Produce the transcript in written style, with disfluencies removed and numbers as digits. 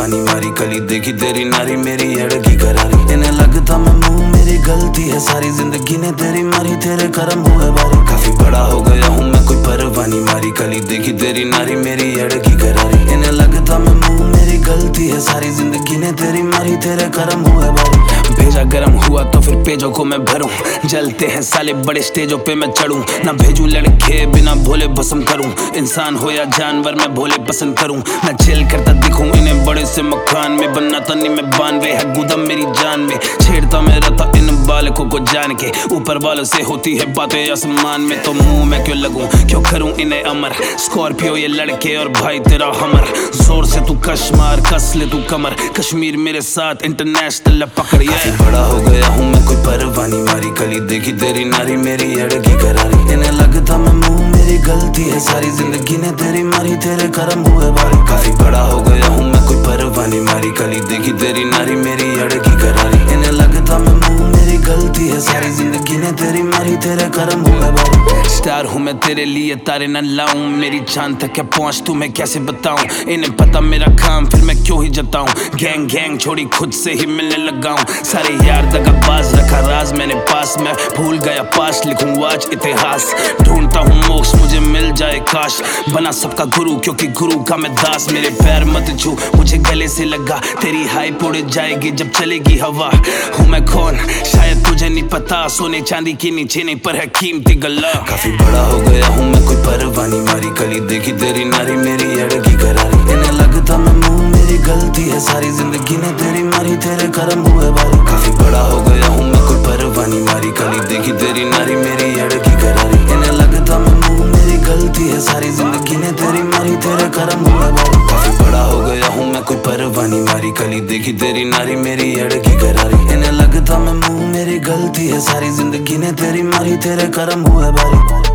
परवानी मारी कली देखी तेरी नारी मेरी अड़की करारी। इन्हें लगता मैं मुंह मेरी गलती है सारी जिंदगी ने तेरी मारी तेरे कर्म हुए बारी। काफी बड़ा हो गया हूँ मैं कोई परवानी मारी कली देखी तेरी नारी मेरी अड़की करारी। इन्हें लगता मैं मुंह मेरी गलती है सारी जिंदगी ने तेरी मारी तेरे कर्म हुए बारी। भेजा गरम हुआ तो फिर पेजों को मैं भरूं, जलते हैं साले बड़े स्टेजों पे मैं चढ़ूं। ना भेजूं लड़के बिना भोले भस्म करूं, इंसान हो या जानवर मैं भोले पसंद करूं। ना चिल करता दिखूं इन्हें बड़े से मकान में, बनना तनी में 92 है गुदम मेरी जान में। छेड़ता मैं रहता इन बालकों को जान के, ऊपर वालों से होती है बातें आसमान में। तो मुंह मैं क्यों लगूं क्यों करूं इन्हें अमर, स्कॉर्पियो ये लड़के और भाई तेरा हमर। जोर से तू कश मार कस ले तू कमर, कश्मीर मेरे साथ इंटरनेशनल पकड़। बड़ा हो गया हूँ मैं कोई परवानी मारी कली देखी तेरी नारी मेरी अड़की करारी। इन्हें लगता मैं मुंह मेरी गलती है सारी जिंदगी ने तेरी मारी तेरे कर्म हुए बारी। काफी बड़ा हो गया हूँ मैं कोई परवानी मारी कली देखी तेरी नारी मेरी अड़की करारी। इन्हें लगता मैं मुंह मेरी गलती है सारी जिंदगी ने तेरी मारी तेरे कर्म हुए बारी। स्टार हूँ मैं तेरे लिए तारे न लाऊं, मेरी जान तक क्या पहुँच तू मैं कैसे बताऊं। इन्हें पता मेरा काम फिर मैं क्यों ही जताऊं, गैंग गैंग छोड़ी खुद से ही मिलने लगाऊं। सारे यार दगाबाज रखा राज मैंने पास, मैं भूल गया पास लिखूं आज इतिहास। ढूंढता हूँ मोक्ष मुझे मिल जाए काश, बना सबका गुरु क्योंकि गुरु का मैं दास। मेरे पैर मत छू मुझे गले से लगा, तेरी हाइप उड़ जाएगी जब चलेगी हवा। हूँ मैं कौन शायद तुझे नहीं पता, सोने चांदी के नीचे नहीं पर है कीमती गला। काफी बड़ा हो गया हूँ मैं कोई परवानी मारी कली देखी तेरी नारी मेरी अड़की करारी। इन्हें लगता मैं मुंह मेरी गलती है सारी जिंदगी ने तेरी मारी तेरे कर्म हुए बारी। काफी बड़ा हो गया हूँ मैं कोई परवानी मारी कली देखी तेरी नारी मेरी अड़की करारी। इन्हें लगता मैं मुंह मेरी गलती है सारी जिंदगी ने तेरी मारी तेरे कर्म हुए बारी। काफी बड़ा हो गया हूँ मैं कोई परवानी मारी कली देखी तेरी नारी मेरी अड़की करारी। इन्हें लगता मैं मुंह मेरी गलती है सारी जिंदगी ने तेरी मारी तेरे कर्म हुए बारी।